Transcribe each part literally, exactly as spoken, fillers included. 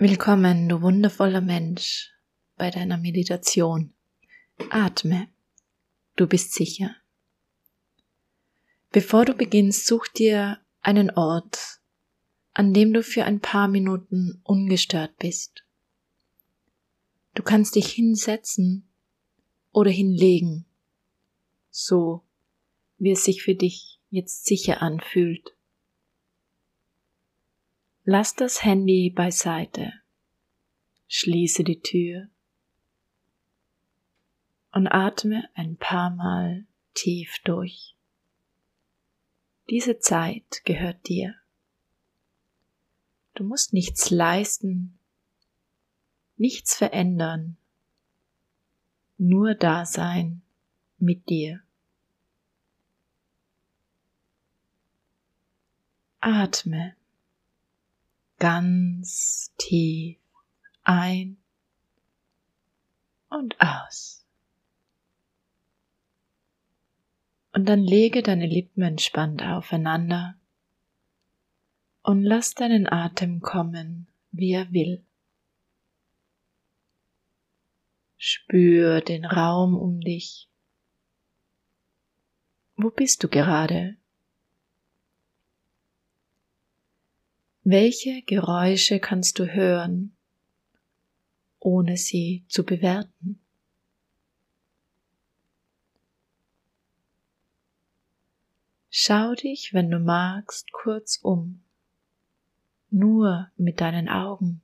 Willkommen, du wundervoller Mensch, bei deiner Meditation. Atme, du bist sicher. Bevor du beginnst, such dir einen Ort, an dem du für ein paar Minuten ungestört bist. Du kannst dich hinsetzen oder hinlegen, so wie es sich für dich jetzt sicher anfühlt. Lass das Handy beiseite, schließe die Tür und atme ein paar Mal tief durch. Diese Zeit gehört dir. Du musst nichts leisten, nichts verändern, nur da sein mit dir. Atme ganz tief ein und aus. Und dann lege deine Lippen entspannt aufeinander und lass deinen Atem kommen, wie er will. Spür den Raum um dich. Wo bist du gerade? Welche Geräusche kannst du hören, ohne sie zu bewerten? Schau dich, wenn du magst, kurz um, nur mit deinen Augen,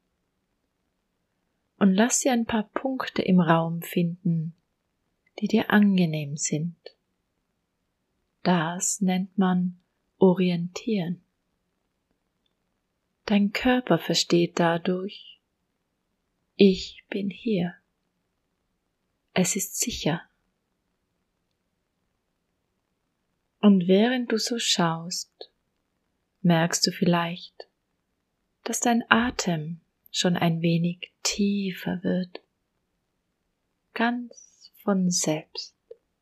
und lass sie ein paar Punkte im Raum finden, die dir angenehm sind. Das nennt man Orientieren. Dein Körper versteht dadurch: Ich bin hier. Es ist sicher. Und während du so schaust, merkst du vielleicht, dass dein Atem schon ein wenig tiefer wird, ganz von selbst.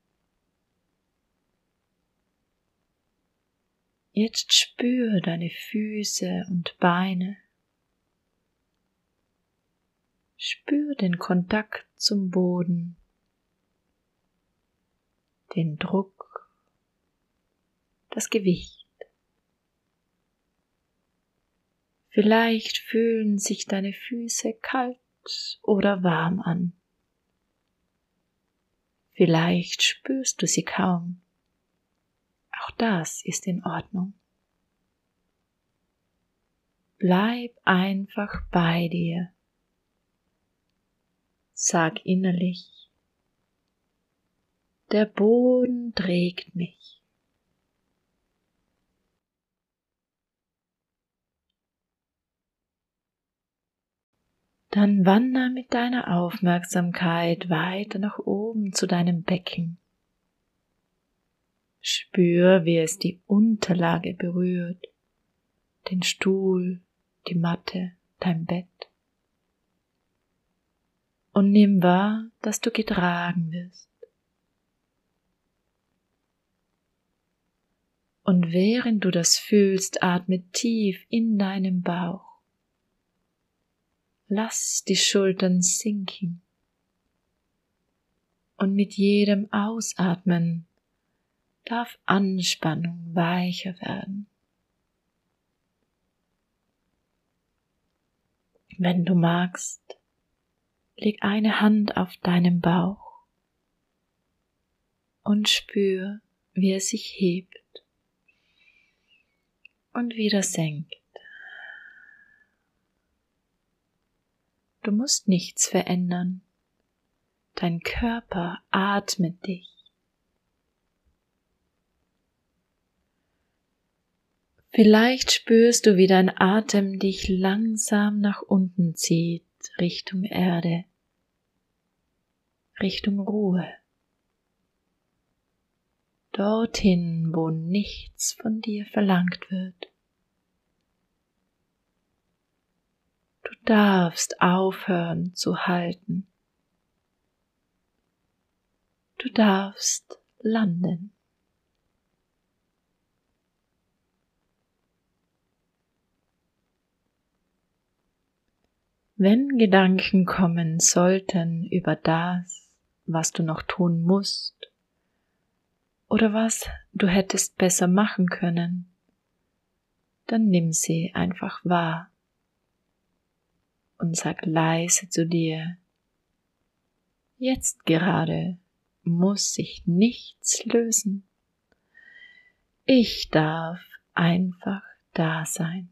Jetzt spür deine Füße und Beine. Spür den Kontakt zum Boden, den Druck, das Gewicht. Vielleicht fühlen sich deine Füße kalt oder warm an. Vielleicht spürst du sie kaum. Auch das ist in Ordnung. Bleib einfach bei dir. Sag innerlich: Der Boden trägt mich. Dann wander mit deiner Aufmerksamkeit weiter nach oben zu deinem Becken. Spür, wie es die Unterlage berührt, den Stuhl, die Matte, dein Bett. Und nimm wahr, dass du getragen wirst. Und während du das fühlst, atme tief in deinen Bauch. Lass die Schultern sinken. Und mit jedem Ausatmen darf Anspannung weicher werden. Wenn du magst, leg eine Hand auf deinen Bauch und spür, wie er sich hebt und wieder senkt. Du musst nichts verändern. Dein Körper atmet dich. Vielleicht spürst du, wie dein Atem dich langsam nach unten zieht, Richtung Erde, Richtung Ruhe. Dorthin, wo nichts von dir verlangt wird. Du darfst aufhören zu halten. Du darfst landen. Wenn Gedanken kommen sollten über das, was du noch tun musst oder was du hättest besser machen können, dann nimm sie einfach wahr und sag leise zu dir: Jetzt gerade muss sich nichts lösen. Ich darf einfach da sein.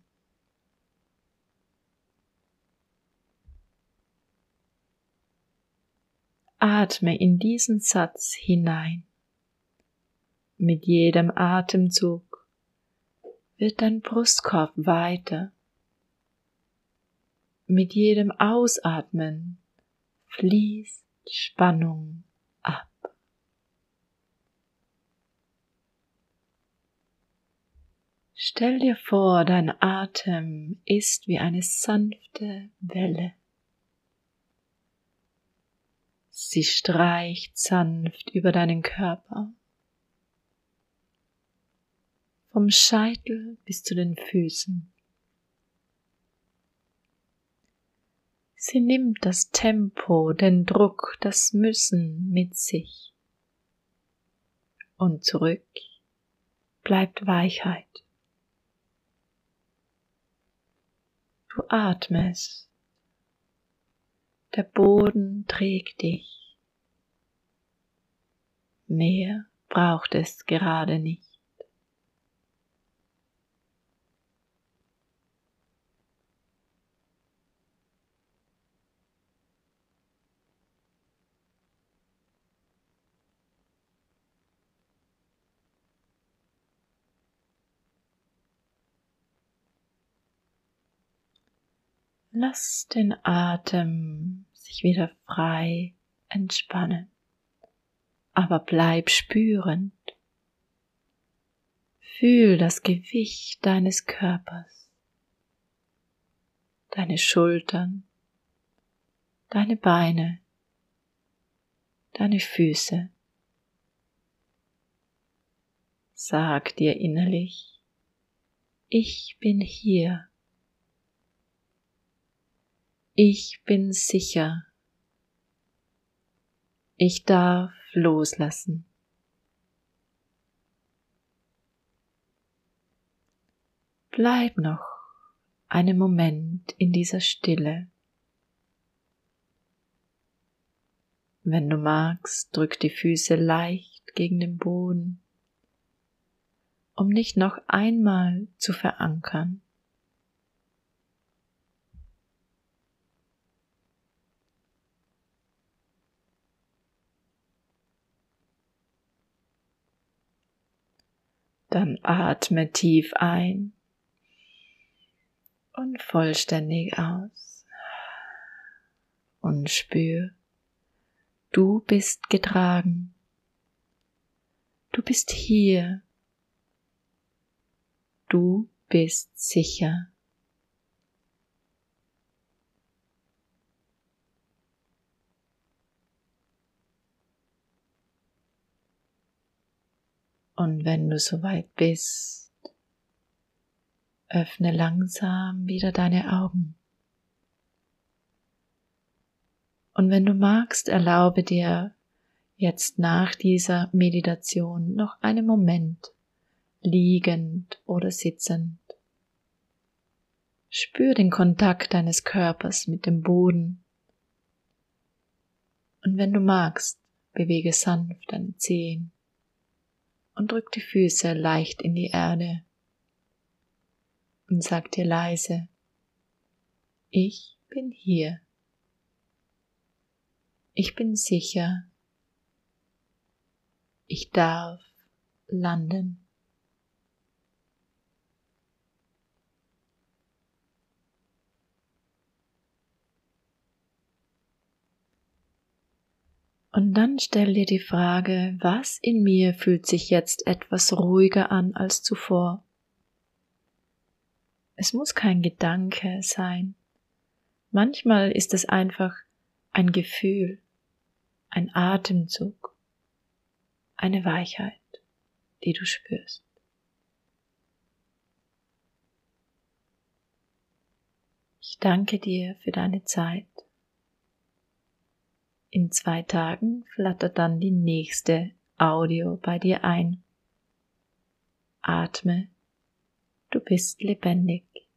Atme in diesen Satz hinein. Mit jedem Atemzug wird dein Brustkorb weiter. Mit jedem Ausatmen fließt Spannung ab. Stell dir vor, dein Atem ist wie eine sanfte Welle. Sie streicht sanft über deinen Körper, vom Scheitel bis zu den Füßen. Sie nimmt das Tempo, den Druck, das Müssen mit sich. Und zurück bleibt Weichheit. Du atmest. Der Boden trägt dich. Mehr braucht es gerade nicht. Lass den Atem sich wieder frei entspannen, aber bleib spürend. Fühl das Gewicht deines Körpers, deine Schultern, deine Beine, deine Füße. Sag dir innerlich: Ich bin hier. Ich bin sicher. Ich darf loslassen. Bleib noch einen Moment in dieser Stille. Wenn du magst, drück die Füße leicht gegen den Boden, um dich noch einmal zu verankern. Dann atme tief ein und vollständig aus. Und spür, du bist getragen. Du bist hier. Du bist sicher. Und wenn du soweit bist, öffne langsam wieder deine Augen. Und wenn du magst, erlaube dir jetzt nach dieser Meditation noch einen Moment, liegend oder sitzend. Spür den Kontakt deines Körpers mit dem Boden. Und wenn du magst, bewege sanft deine Zehen und drück die Füße leicht in die Erde und sag dir leise: Ich bin hier. Ich bin sicher. Ich darf landen. Und dann stell dir die Frage: Was in mir fühlt sich jetzt etwas ruhiger an als zuvor? Es muss kein Gedanke sein. Manchmal ist es einfach ein Gefühl, ein Atemzug, eine Weichheit, die du spürst. Ich danke dir für deine Zeit. In zwei Tagen flattert dann die nächste Audio bei dir ein. Atme, du bist lebendig.